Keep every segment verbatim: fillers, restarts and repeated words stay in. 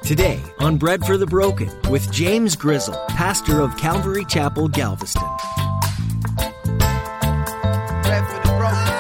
Today on Bread for the Broken with James Grizzle, pastor of Calvary Chapel, Galveston. Bread for the broken.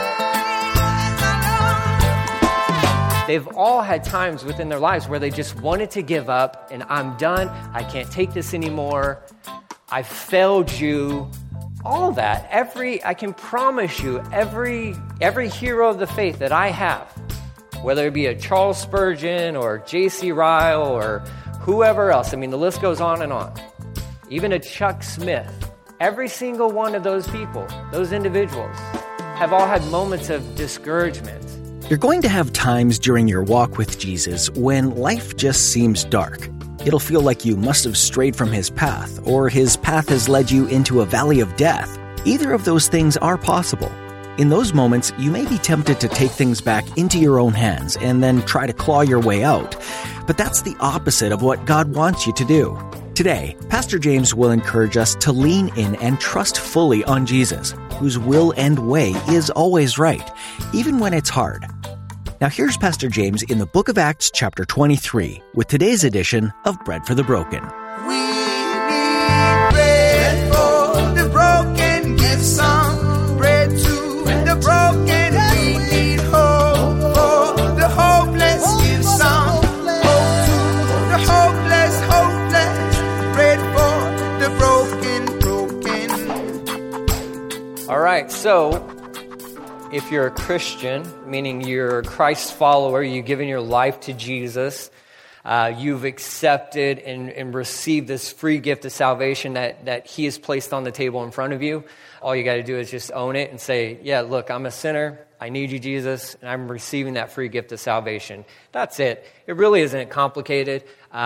They've all had times within their lives where they just wanted to give up and I'm done. I can't take this anymore. I failed you. All that. Every, I can promise you, every, every hero of the faith that I have, whether it be a Charles Spurgeon or J C Ryle or whoever else. I mean, the list goes on and on. Even a Chuck Smith. Every single one of those people, those individuals, have all had moments of discouragement. You're going to have times during your walk with Jesus when life just seems dark. It'll feel like you must have strayed from his path, or his path has led you into a valley of death. Either of those things are possible. In those moments, you may be tempted to take things back into your own hands and then try to claw your way out. But that's the opposite of what God wants you to do. Today, Pastor James will encourage us to lean in and trust fully on Jesus, whose will and way is always right, even when it's hard. Now here's Pastor James in the book of Acts chapter twenty-three with today's edition of Bread for the Broken. We need bread for the broken. Give some bread to the broken. We need hope for the hopeless. Give some hope to the hopeless, hopeless. Bread for the broken, broken. All right, so if you're a Christian, meaning you're a Christ follower, you've given your life to Jesus, uh, you've accepted and, and received this free gift of salvation that, that he has placed on the table in front of you, all you got to do is just own it and say, yeah, look, I'm a sinner, I need you, Jesus, and I'm receiving that free gift of salvation. That's it. It really isn't complicated.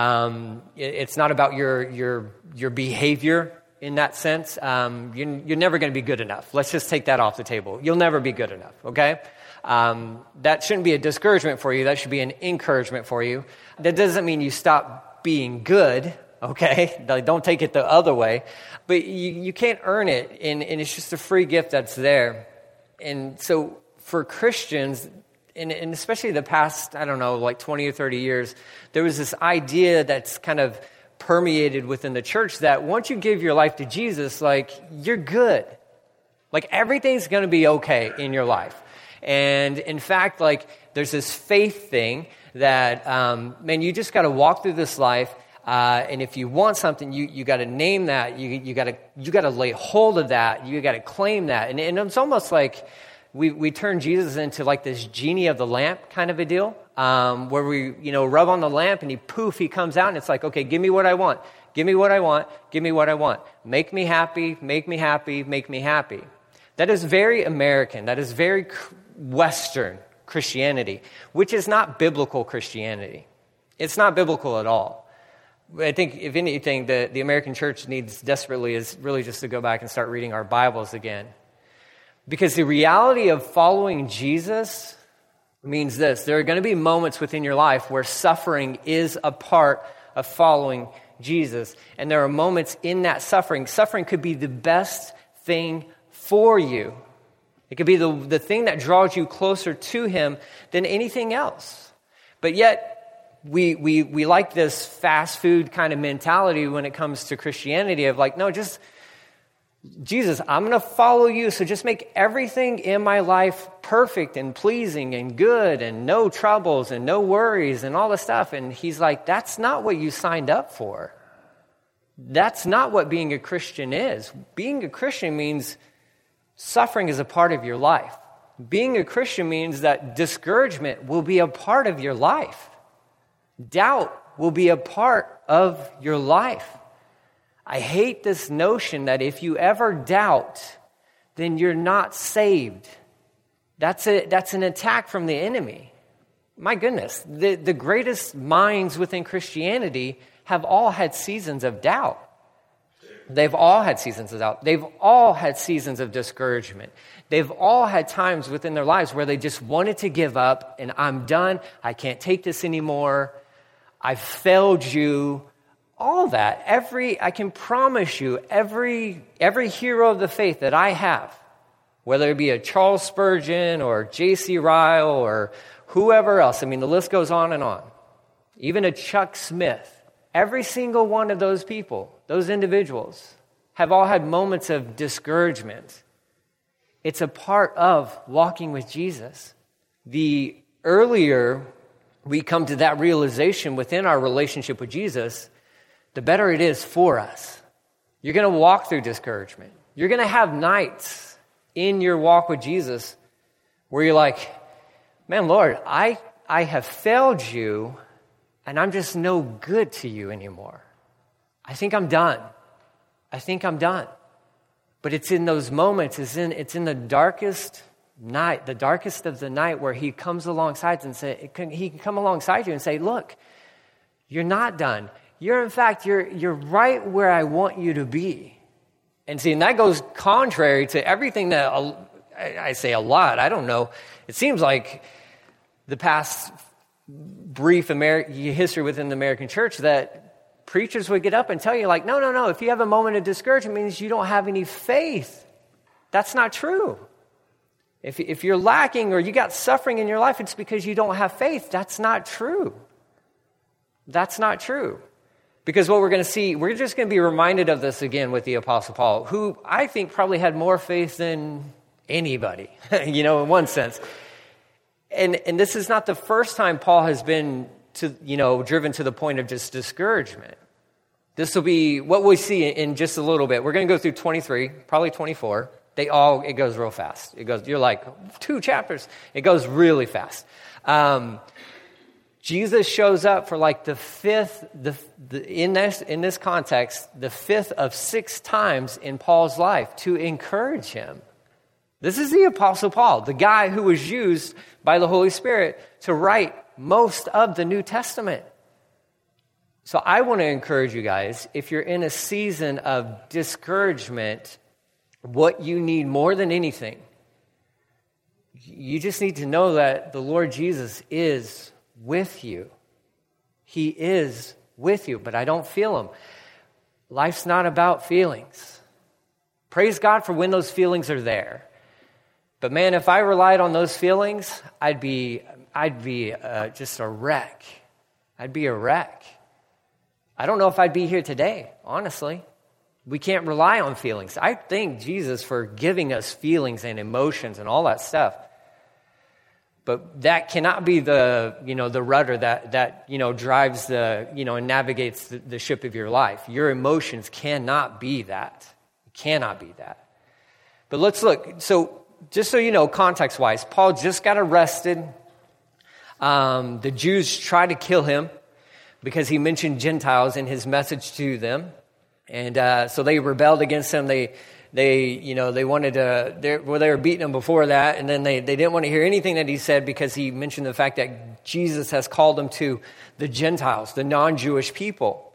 Um, it, it's not about your your your behavior. In that sense, um, you're, you're never going to be good enough. Let's just take that off the table. You'll never be good enough, okay? Um, that shouldn't be a discouragement for you. That should be an encouragement for you. That doesn't mean you stop being good, okay? Don't take it the other way. But you, you can't earn it, and, and it's just a free gift that's there. And so for Christians, and, and especially the past, I don't know, like twenty or thirty years, there was this idea that's kind of permeated within the church that once you give your life to Jesus, like, you're good. Like, everything's going to be okay in your life. And in fact, like, there's this faith thing that, um, man, you just got to walk through this life, uh, and if you want something, you you got to name that. You you got to you got to lay hold of that. You got to claim that. And, and it's almost like we we turn Jesus into like this genie of the lamp kind of a deal. Um, where we, you know, rub on the lamp and he poof, he comes out and it's like, okay, give me what I want. Give me what I want. Give me what I want. Make me happy, make me happy, make me happy. That is very American. That is very Western Christianity, which is not biblical Christianity. It's not biblical at all. I think, if anything, the, the American church needs desperately is really just to go back and start reading our Bibles again. Because the reality of following Jesus means this: there are going to be moments within your life where suffering is a part of following Jesus. And there are moments in that suffering. Suffering could be the best thing for you. It could be the, the thing that draws you closer to him than anything else. But yet, we, we, we like this fast food kind of mentality when it comes to Christianity of like, no, just Jesus, I'm going to follow you, so just make everything in my life perfect and pleasing and good and no troubles and no worries and all this stuff. And he's like, that's not what you signed up for. That's not what being a Christian is. Being a Christian means suffering is a part of your life. Being a Christian means that discouragement will be a part of your life. Doubt will be a part of your life. I hate this notion that if you ever doubt, then you're not saved. That's a, that's an attack from the enemy. My goodness, the, the greatest minds within Christianity have all had seasons of doubt. They've all had seasons of doubt. They've all had seasons of discouragement. They've all had times within their lives where they just wanted to give up and I'm done. I can't take this anymore. I've failed you. All that, every, I can promise you, every every hero of the faith that I have, whether it be a Charles Spurgeon or J C Ryle or whoever else, I mean, the list goes on and on. even a Chuck Smith, every single one of those people, those individuals, have all had moments of discouragement. It's a part of walking with Jesus. The earlier we come to that realization within our relationship with Jesus, the better it is for us. You're going to walk through discouragement. You're going to have nights in your walk with Jesus where you're like, man, Lord, I, I have failed you, and I'm just no good to you anymore. I think I'm done. I think I'm done. But it's in those moments, it's in, it's in the darkest night, the darkest of the night, where he comes alongside and say, he can come alongside you and say, look, you're not done. You're, in fact, you're, you're right where I want you to be. And see, and that goes contrary to everything that, I, I say a lot, I don't know. It seems like the past brief Ameri- history within the American church that preachers would get up and tell you, like, no, no, no, if you have a moment of discouragement, it means you don't have any faith. That's not true. If, if you're lacking or you got suffering in your life, it's because you don't have faith. That's not true. That's not true. Because what we're going to see, we're just going to be reminded of this again with the Apostle Paul, who I think probably had more faith than anybody, you know, in one sense. And and this is not the first time Paul has been to, you know, driven to the point of just discouragement. This will be what we see in just a little bit. We're going to go through twenty-three, probably twenty-four. They all, it goes real fast. It goes, you're like, two chapters. It goes really fast. Um, Jesus shows up for like the fifth, the, the in this in this context, the fifth of six times in Paul's life to encourage him. This is the Apostle Paul, the guy who was used by the Holy Spirit to write most of the New Testament. So I want to encourage you guys, if you're in a season of discouragement, what you need more than anything, you just need to know that the Lord Jesus is with you. He is with you, but I don't feel him. Life's not about feelings. Praise God for when those feelings are there. But man, if I relied on those feelings, I'd be, I'd be uh, just a wreck. I'd be a wreck. I don't know if I'd be here today, honestly. We can't rely on feelings. I thank Jesus for giving us feelings and emotions and all that stuff. But that cannot be the, you know, the rudder that, that you know, drives the, you know, and navigates the, the ship of your life. Your emotions cannot be that. It cannot be that. But let's look. So just so you know, context-wise, Paul just got arrested. Um, the Jews tried to kill him because he mentioned Gentiles in his message to them. And uh, so they rebelled against him. They, they, you know, they wanted to. They, well, they were beating him before that, and then they, they didn't want to hear anything that he said because he mentioned the fact that Jesus has called them to the Gentiles, the non-Jewish people.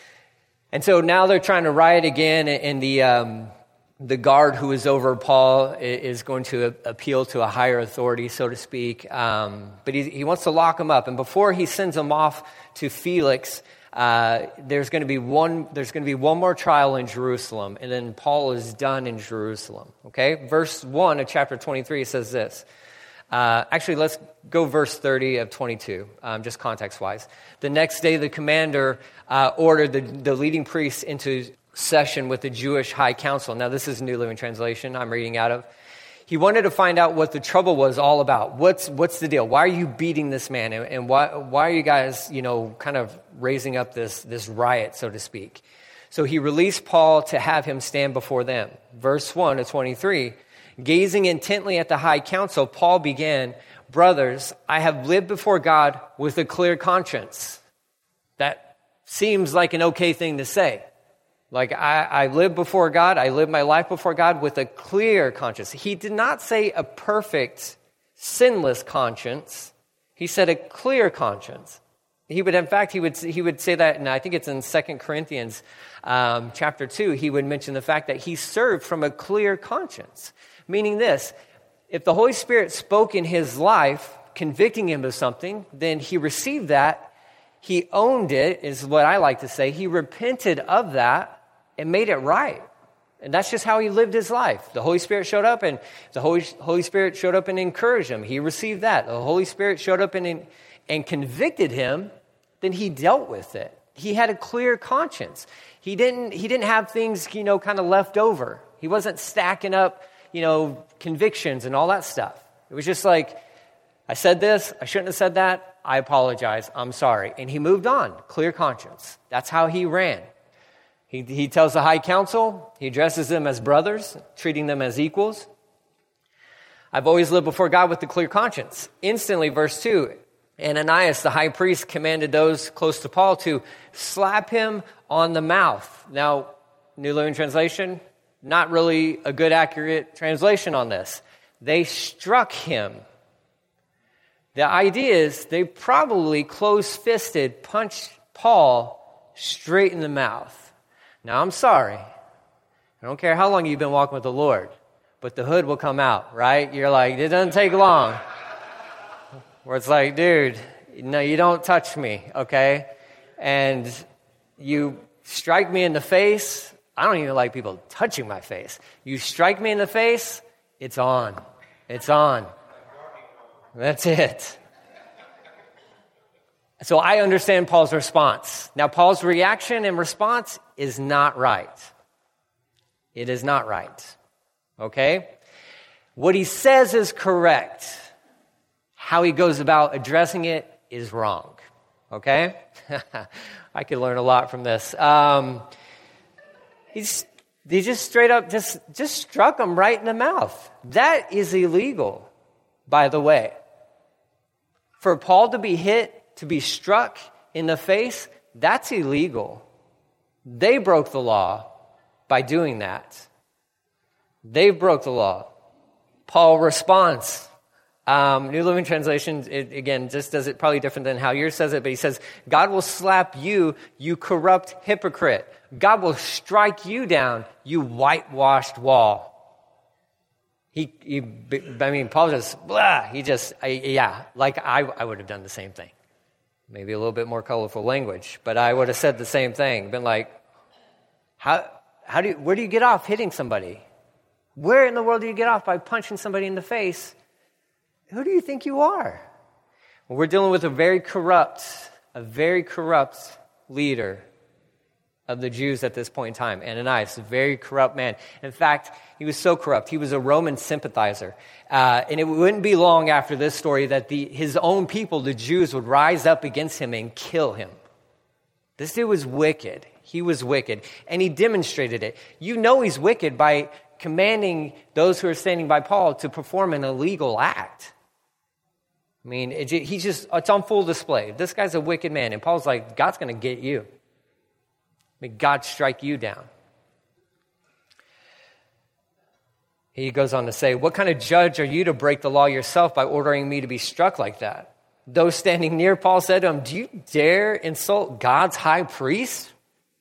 And so now they're trying to riot again, and the um, the guard who is over Paul is going to appeal to a higher authority, so to speak. Um, but he, he wants to lock him up, and before he sends him off to Felix, Uh, there's going to be one. There's going to be one more trial in Jerusalem, and then Paul is done in Jerusalem. Okay, verse one of chapter twenty-three says this. Uh, actually, let's go verse thirty of twenty-two, um, just context-wise. The next day, the commander uh, ordered the, the leading priests into session with the Jewish high council. Now, this is New Living Translation. I'm reading out of. He wanted to find out what the trouble was all about. What's what's the deal? Why are you beating this man? And, and why why are you guys, you know, kind of raising up this, this riot, so to speak? So he released Paul to have him stand before them. Verse one of twenty-three, gazing intently at the high council, Paul began, "Brothers, I have lived before God with a clear conscience." That seems like an okay thing to say. Like, I, I live before God, I live my life before God with a clear conscience. He did not say a perfect, sinless conscience. He said a clear conscience. He would, in fact, he would he would say that, and I think it's in Second Corinthians um, chapter two, he would mention the fact that he served from a clear conscience. Meaning this, if the Holy Spirit spoke in his life, convicting him of something, then he received that, he owned it, is what I like to say. He repented of that, and made it right. And that's just how he lived his life. The Holy Spirit showed up, and the Holy, Holy Spirit showed up and encouraged him. He received that. The Holy Spirit showed up and, and convicted him, then he dealt with it. He had a clear conscience. He didn't, he didn't have things, you know, kind of left over. He wasn't stacking up, you know, convictions and all that stuff. It was just like, I said this, I shouldn't have said that, I apologize, I'm sorry. And he moved on, clear conscience. That's how he ran. He, he tells the high council, he addresses them as brothers, treating them as equals. I've always lived before God with a clear conscience. Instantly, verse two, Ananias, the high priest, commanded those close to Paul to slap him on the mouth. Now, New Living Translation, not really a good, accurate translation on this. They struck him. The idea is they probably close-fisted punched Paul straight in the mouth. Now, I'm sorry. I don't care how long you've been walking with the Lord, but the hood will come out, right? You're like, it doesn't take long. Where it's like, dude, no, you don't touch me, okay? And you strike me in the face. I don't even like people touching my face. You strike me in the face, it's on. It's on. That's it. So I understand Paul's response. Now, Paul's reaction and response is not right. It is not right. Okay? What he says is correct. How he goes about addressing it is wrong. Okay? I could learn a lot from this. Um, he's, he just straight up just, just struck him right in the mouth. That is illegal, by the way. For Paul to be hit, to be struck in the face, that's illegal. They broke the law by doing that. They broke the law. Paul responds. Um, New Living Translation, it, again, just does it probably different than how yours says it, but he says, God will slap you, you corrupt hypocrite. God will strike you down, you whitewashed wall. He, he I mean, Paul just, blah, he just, I, yeah, like I, I would have done the same thing. Maybe a little bit more colorful language, but I would have said the same thing. Been like, how, how do you, where do you get off hitting somebody? Where in the world do you get off by punching somebody in the face? Who do you think you are? Well, we're dealing with a very corrupt, a very corrupt leader of the Jews at this point in time. Ananias, a very corrupt man. In fact, he was so corrupt, he was a Roman sympathizer. Uh, and it wouldn't be long after this story that the, his own people, the Jews, would rise up against him and kill him. This dude was wicked. He was wicked. And he demonstrated it. You know he's wicked by commanding those who are standing by Paul to perform an illegal act. I mean, it, he's just, it's on full display. This guy's a wicked man. And Paul's like, God's going to get you. May God strike you down. He goes on to say, what kind of judge are you to break the law yourself by ordering me to be struck like that? Those standing near Paul said to him, do you dare insult God's high priest?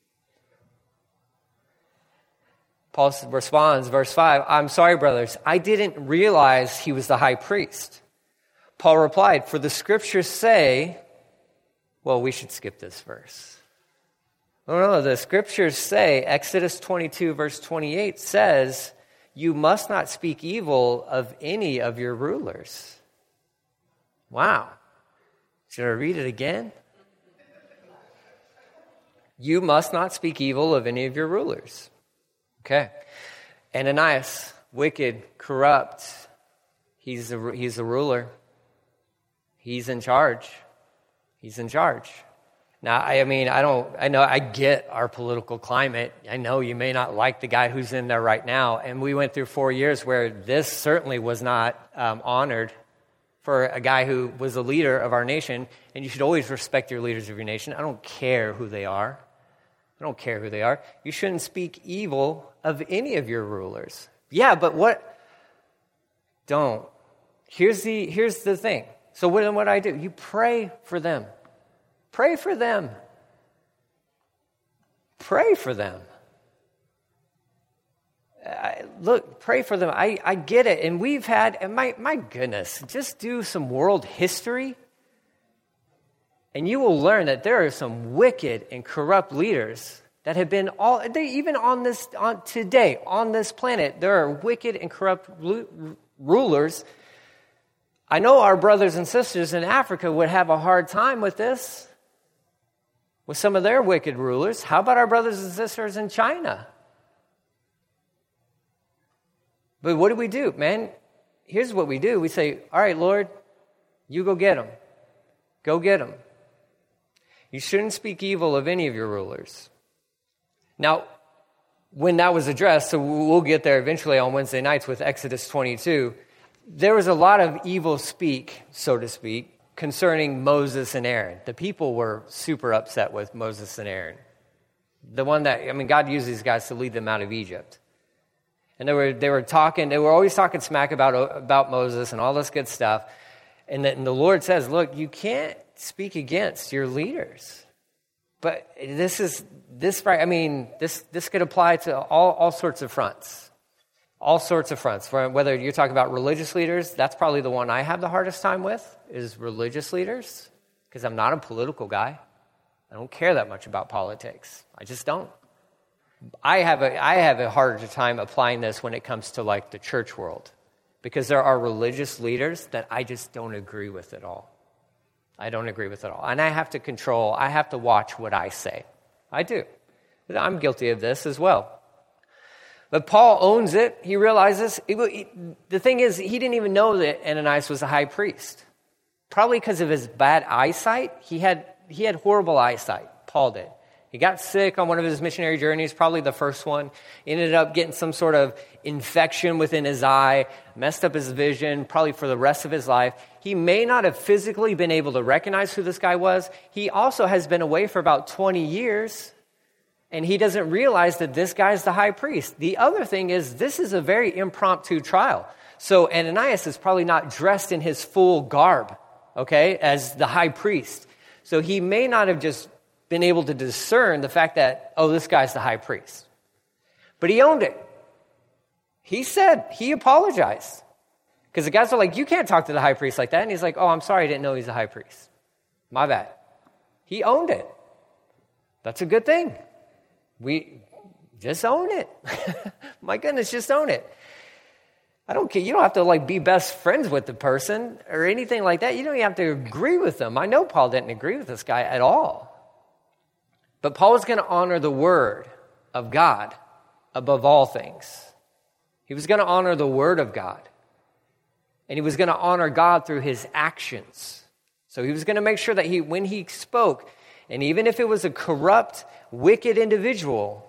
Paul responds, verse five, I'm sorry, brothers, I didn't realize he was the high priest. Paul replied, for the scriptures say, well, we should skip this verse. No, no, the scriptures say, Exodus twenty-two, verse twenty-eight says, you must not speak evil of any of your rulers. Wow. Should I read it again? You must not speak evil of any of your rulers. Okay. Ananias, wicked, corrupt. He's a, he's a ruler. He's in charge. He's in charge. Now, I mean, I don't, I know, I get our political climate. I know you may not like the guy who's in there right now. And we went through four years where this certainly was not um, honored for a guy who was a leader of our nation. And you should always respect your leaders of your nation. I don't care who they are. I don't care who they are. You shouldn't speak evil of any of your rulers. Yeah, but what? Don't. Here's the, here's the thing. So what, what do I do? You pray for them. Pray for them. Pray for them. I, look, pray for them. I, I get it. And we've had, and my, my goodness, just do some world history, and you will learn that there are some wicked and corrupt leaders that have been all, they, even on this, on today, on this planet, there are wicked and corrupt rulers. I know our brothers and sisters in Africa would have a hard time with this. with some of their wicked rulers. How about our brothers and sisters in China? But what do we do, man? Here's what we do. We say, all right, Lord, you go get them. Go get them. You shouldn't speak evil of any of your rulers. Now, when that was addressed, so we'll get there eventually on Wednesday nights with Exodus twenty-two, there was a lot of evil speak, so to speak, concerning Moses and Aaron. The people were super upset with Moses and Aaron. The one that, I mean, God used these guys to lead them out of Egypt. And they were they were talking, they were always talking smack about, about Moses and all this good stuff. And, that, and the Lord says, look, you can't speak against your leaders. But this is, this, I mean, this this could apply to all, all sorts of fronts. All sorts of fronts. Whether you're talking about religious leaders, that's probably the one I have the hardest time with, is religious leaders. Because I'm not a political guy. I don't care that much about politics. I just don't. I have a I have a harder time applying this when it comes to like the church world. Because there are religious leaders that I just don't agree with at all. I don't agree with it all. And I have to control, I have to watch what I say. I do. I'm guilty of this as well. But Paul owns it. He realizes, he, the thing is, he didn't even know that Ananias was a high priest. Probably because of his bad eyesight. He had he had horrible eyesight, Paul did. He got sick on one of his missionary journeys, probably the first one. He ended up getting some sort of infection within his eye, messed up his vision, probably for the rest of his life. He may not have physically been able to recognize who this guy was. He also has been away for about twenty years, and he doesn't realize that this guy's the high priest. The other thing is, this is a very impromptu trial. So Ananias is probably not dressed in his full garb, okay, as the high priest. So he may not have just been able to discern the fact that, oh, this guy's the high priest. But he owned it. He said, he apologized. Because the guys are like, you can't talk to the high priest like that. And he's like, oh, I'm sorry, I didn't know he's a high priest. My bad. He owned it. That's a good thing. We just own it. My goodness, just own it. I don't care. You don't have to like be best friends with the person or anything like that. You don't even have to agree with them. I know Paul didn't agree with this guy at all. But Paul was going to honor the word of God above all things. He was going to honor the word of God. And he was going to honor God through his actions. So he was going to make sure that he, when he spoke, and even if it was a corrupt, wicked individual,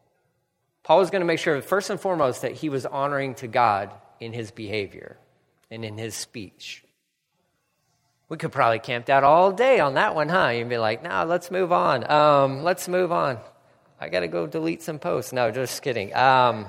Paul was going to make sure, first and foremost, that he was honoring to God in his behavior and in his speech. We could probably camp out all day on that one, huh? You'd be like, no, nah, let's move on. Um, let's move on. I got to go delete some posts. No, just kidding. Um,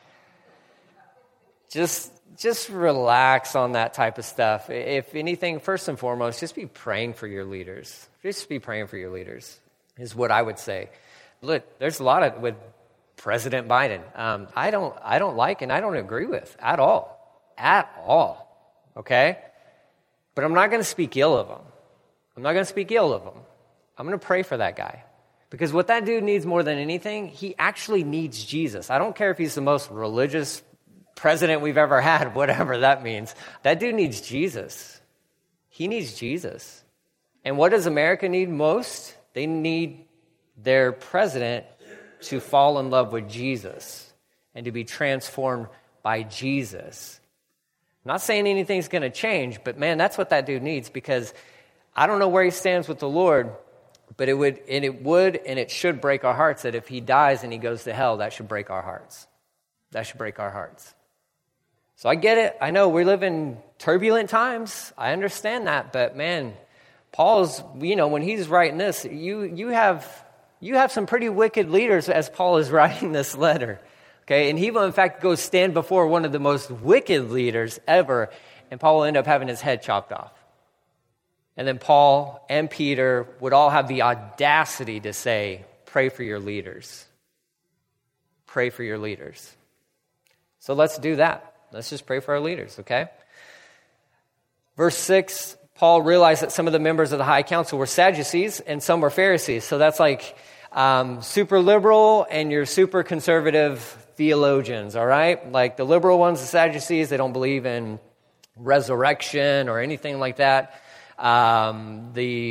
just, just relax on that type of stuff. If anything, first and foremost, just be praying for your leaders. Just be praying for your leaders is what I would say. Look, there's a lot of, with President Biden, um, I don't, I don't like and I don't agree with at all. At all. Okay? But I'm not going to speak ill of him. I'm not going to speak ill of him. I'm going to pray for that guy. Because what that dude needs more than anything, he actually needs Jesus. I don't care if he's the most religious president we've ever had, whatever that means. That dude needs Jesus. He needs Jesus. And what does America need most? They need their president to fall in love with Jesus and to be transformed by Jesus. I'm not saying anything's going to change, but man, that's what that dude needs, because I don't know where he stands with the Lord, but it would and it would and it should break our hearts that if he dies and he goes to hell, that should break our hearts. That should break our hearts. So I get it. I know we live in turbulent times. I understand that, but man, Paul's, you know, when he's writing this, you you have you have some pretty wicked leaders as Paul is writing this letter. Okay, and he will in fact go stand before one of the most wicked leaders ever, and Paul will end up having his head chopped off. And then Paul and Peter would all have the audacity to say, pray for your leaders. Pray for your leaders. So let's do that. Let's just pray for our leaders, okay? Verse six, Paul realized that some of the members of the high council were Sadducees and some were Pharisees. So that's like um, super liberal and your super conservative theologians, all right? Like the liberal ones, the Sadducees, they don't believe in resurrection or anything like that. Um, the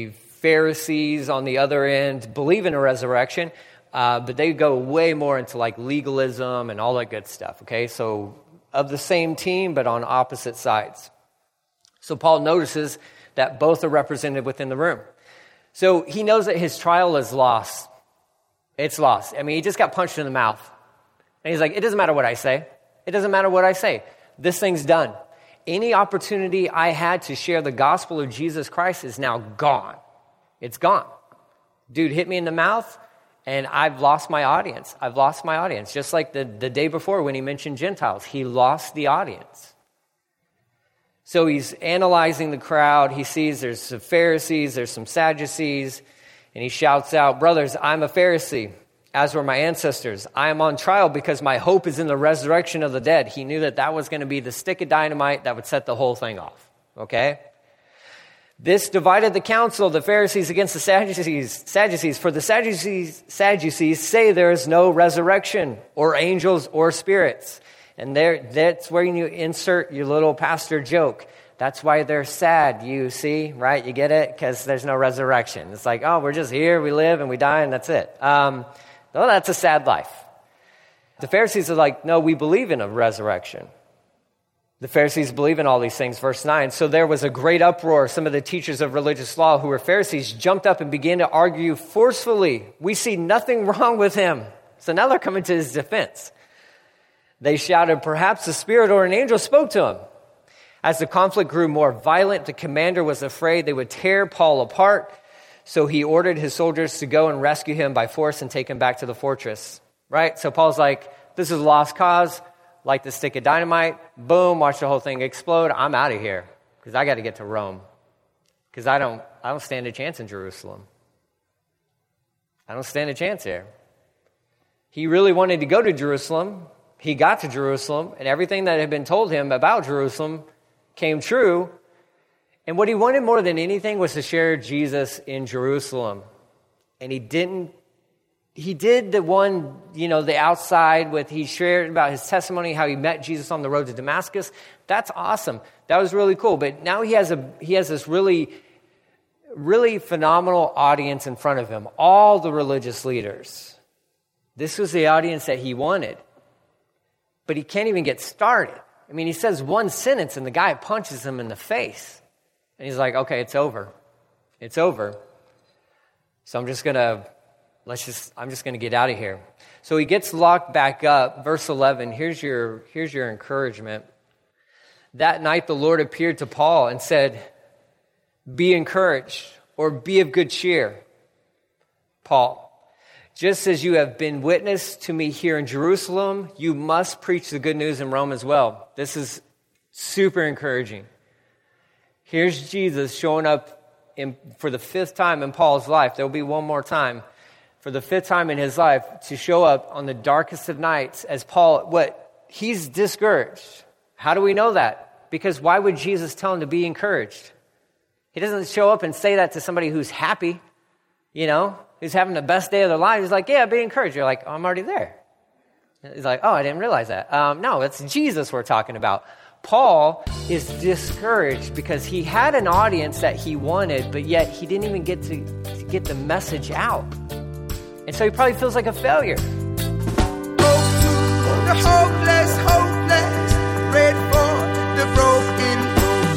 Pharisees on the other end believe in a resurrection, uh, but they go way more into like legalism and all that good stuff, okay? So of the same team, but on opposite sides. So Paul notices that both are represented within the room. So he knows that his trial is lost. It's lost. I mean, he just got punched in the mouth. And he's like, it doesn't matter what I say. It doesn't matter what I say. This thing's done. Any opportunity I had to share the gospel of Jesus Christ is now gone. It's gone. Dude hit me in the mouth, and I've lost my audience. I've lost my audience. Just like the, the day before when he mentioned Gentiles, he lost the audience. So he's analyzing the crowd. He sees there's some Pharisees, there's some Sadducees, and he shouts out, brothers, I'm a Pharisee, as were my ancestors. I am on trial because my hope is in the resurrection of the dead. He knew that that was going to be the stick of dynamite that would set the whole thing off, okay? This divided the council, the Pharisees against the Sadducees. Sadducees. For the Sadducees, Sadducees say there is no resurrection or angels or spirits. And there, that's where you insert your little pastor joke. That's why they're sad, you see, right? You get it? Because there's no resurrection. It's like, oh, we're just here, we live, and we die, and that's it. Um, no, that's a sad life. The Pharisees are like, no, we believe in a resurrection. The Pharisees believe in all these things. Verse nine, so there was a great uproar. Some of the teachers of religious law who were Pharisees jumped up and began to argue forcefully. We see nothing wrong with him. So now they're coming to his defense. They shouted, perhaps a spirit or an angel spoke to him. As the conflict grew more violent, the commander was afraid they would tear Paul apart. So he ordered his soldiers to go and rescue him by force and take him back to the fortress. Right? So Paul's like, this is a lost cause. Like the stick of dynamite. Boom, watch the whole thing explode. I'm out of here because I got to get to Rome. Because I don't, I don't stand a chance in Jerusalem. I don't stand a chance here. He really wanted to go to Jerusalem. He got to Jerusalem, and everything that had been told him about Jerusalem came true. And what he wanted more than anything was to share Jesus in Jerusalem. And he didn't, he did the one, you know, the outside with, he shared about his testimony, how he met Jesus on the road to Damascus. That's awesome. That was really cool. But now he has a, he has this really, really phenomenal audience in front of him. All the religious leaders. This was the audience that he wanted. But he can't even get started. I mean, he says one sentence and the guy punches him in the face. And he's like, okay, it's over. It's over. So I'm just going to, let's just, I'm just going to get out of here. So he gets locked back up. Verse eleven, here's your, here's your encouragement. That night the Lord appeared to Paul and said, be encouraged or be of good cheer, Paul. Just as you have been witness to me here in Jerusalem, you must preach the good news in Rome as well. This is super encouraging. Here's Jesus showing up in, for the fifth time in Paul's life. There'll be one more time. For the fifth time in his life to show up on the darkest of nights as Paul, what? He's discouraged. How do we know that? Because why would Jesus tell him to be encouraged? He doesn't show up and say that to somebody who's happy, you know? Who's having the best day of their life. He's like, yeah, be encouraged. You're like, oh, I'm already there. He's like, oh, I didn't realize that. Um, no, it's Jesus we're talking about. Paul is discouraged because he had an audience that he wanted, but yet he didn't even get to, to get the message out. And so he probably feels like a failure. Hope to the hopeless, hopeless, pray for the broken.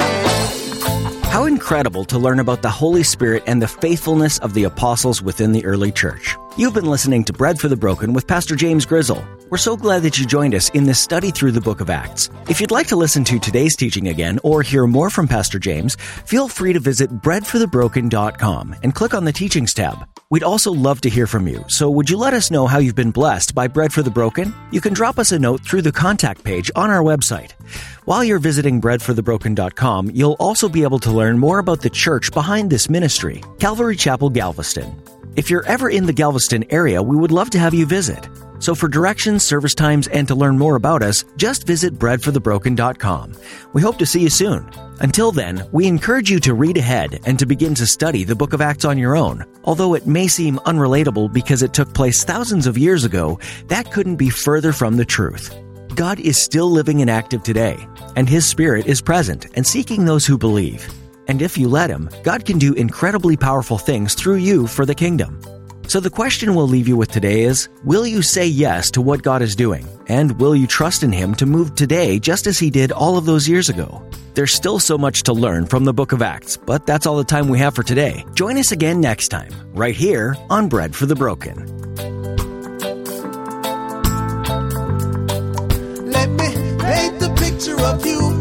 How incredible to learn about the Holy Spirit and the faithfulness of the apostles within the early church. You've been listening to Bread for the Broken with Pastor James Grizzle. We're so glad that you joined us in this study through the book of Acts. If you'd like to listen to today's teaching again or hear more from Pastor James, feel free to visit bread for the broken dot com and click on the Teachings tab. We'd also love to hear from you, so would you let us know how you've been blessed by Bread for the Broken? You can drop us a note through the contact page on our website. While you're visiting bread for the broken dot com, you'll also be able to learn more about the church behind this ministry, Calvary Chapel, Galveston. If you're ever in the Galveston area, we would love to have you visit. So for directions, service times, and to learn more about us, just visit bread for the broken dot com. We hope to see you soon. Until then, we encourage you to read ahead and to begin to study the book of Acts on your own. Although it may seem unrelatable because it took place thousands of years ago, that couldn't be further from the truth. God is still living and active today, and His Spirit is present and seeking those who believe. And if you let Him, God can do incredibly powerful things through you for the kingdom. So the question we'll leave you with today is, will you say yes to what God is doing? And will you trust in Him to move today just as He did all of those years ago? There's still so much to learn from the book of Acts, but that's all the time we have for today. Join us again next time, right here on Bread for the Broken. Let me paint the picture of you